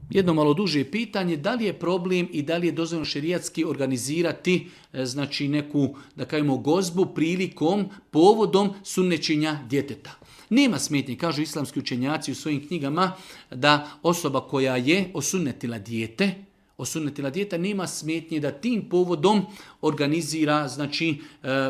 Jedno malo duže pitanje, da li je problem i da li je dozvoljeno šerijatski organizirati znači neku, da kažemo, gozbu prilikom, povodom sunnećenja djeteta. Nema smetnje, kažu islamski učenjaci u svojim knjigama, da osoba koja je osunnetila dijete, nema smetnje da tim povodom organizira, znači,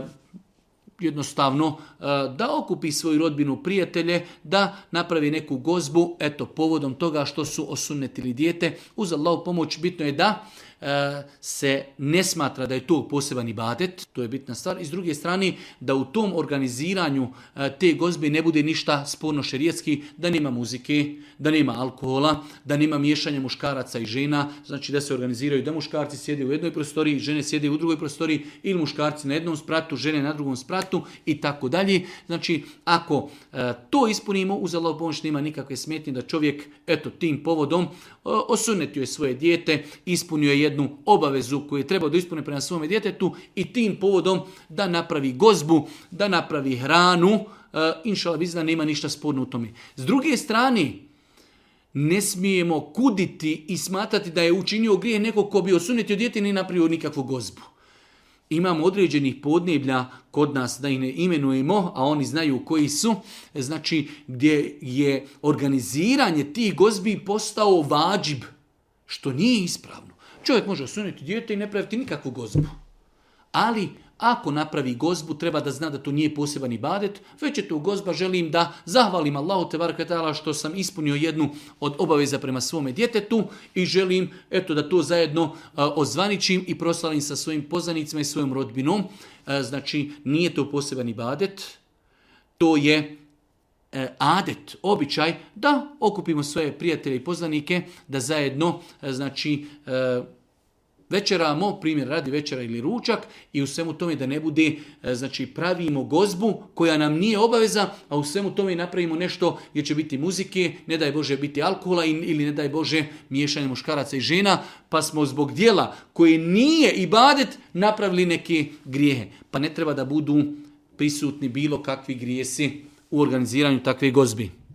jednostavno da okupi svoju rodbinu, prijatelje, da napravi neku gozbu, eto, povodom toga što su osunnetili dijete. Uz Allahu pomoć bitno je da se ne smatra da je to poseban ibadet, to je bitna stvar. I s druge strane, da u tom organiziranju te gozbe ne bude ništa sporno šerijatski, da nema muzike, da nema alkohola, da nema miješanja muškaraca i žena, znači da se organiziraju da muškarci sjede u jednoj prostoriji, žene sjede u drugoj prostoriji, ili muškarci na jednom spratu, žene na drugom spratu i tako dalje. Znači, ako to ispunimo, uz Allahu pomoć nema nikakve smetnje da čovjek, eto, tim povodom osunnetio je svoje dijete, ispunio je jednu obavezu koju je trebao da ispuni prema svome djetetu i tim povodom da napravi gozbu, da napravi hranu, inšala bizna, nema ništa sporno u tome. S druge strane, ne smijemo kuditi i smatrati da je učinio grijeh neko ko bi osunnetio dijete i ne napravio nikakvu gozbu. Imamo određenih podneblja kod nas, da ih ne imenujemo, a oni znaju koji su, znači gdje je organiziranje tih gozbi postao vađib, što nije ispravno. Čovjek može osunnetiti dijete i ne praviti nikakvu gozbu. Ali ako napravi gozbu, treba da zna da to nije poseban ibadet, već je to gozba, želim da zahvalim Allahu tebareke ve taala što sam ispunio jednu od obaveza prema svome djetetu i želim, eto, da to zajedno ozvaničim i proslavim sa svojim poznanicima i svojom rodbinom. Znači, nije to poseban ibadet, to je adet, običaj da okupimo svoje prijatelje i poznanike, da zajedno, znači, večeramo, primjer radi večera ili ručak, i u svemu tome da ne bude, znači, pravimo gozbu koja nam nije obaveza, a u svemu tome napravimo nešto gdje će biti muzike, ne daj Bože biti alkohola ili ne daj Bože miješanje muškaraca i žena, pa smo zbog djela koje nije ibadet napravili neke grijehe. Pa ne treba da budu prisutni bilo kakvi grijesi u organiziranju takve gozbi.